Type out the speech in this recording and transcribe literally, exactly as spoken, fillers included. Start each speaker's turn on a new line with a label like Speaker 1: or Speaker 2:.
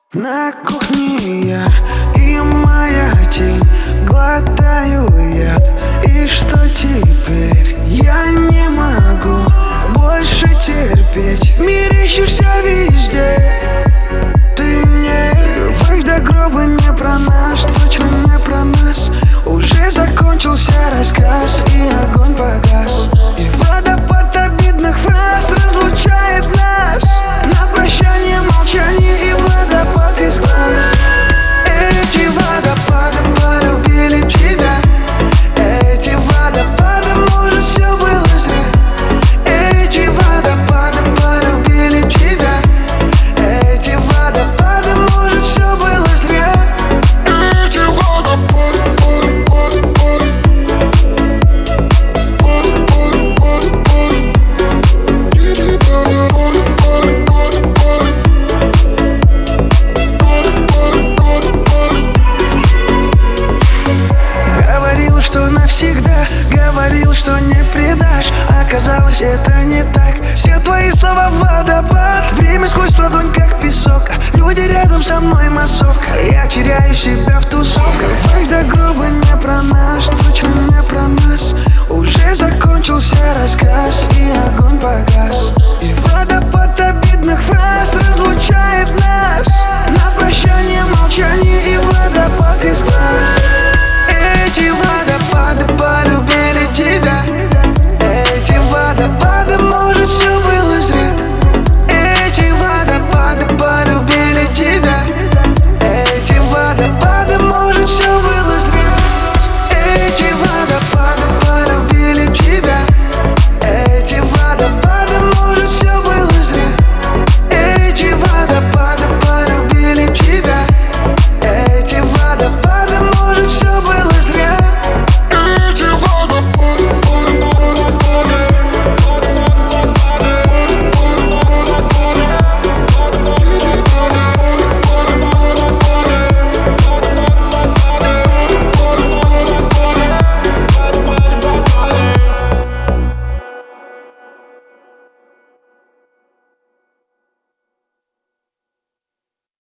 Speaker 1: На кухне я и моя тень, глотаю яд. И что теперь? Я не могу больше терпеть. Мерещишься везде. Ты мне любовь до гроба не про нас, точно не про нас. Уже закончился рассказ, и огонь погас. И водопад обидных фраз разлучает нас. На прощание молчание и водопад из глаз. Эти водопады полюбили тебя. Эти водопады, может, все было зря. Эти водопады полюбили тебя. Эти водопады, может, все было зря. Эти водопады, пары, пары, пары, пары, пары, пары, пары, пары, пары, пары, пары. Говорил, что навсегда, говорил, что не предашь. Оказалось, это не так. Все твои слова водопад. Время сквозь ладонь, как песок. Люди рядом со мной массовка. Я теряю себя в тусовках. Любовь до гроба не про нас, точно не про нас. Уже закончился рассказ, и огонь погас. И водопад обидных фраз разлучает нас.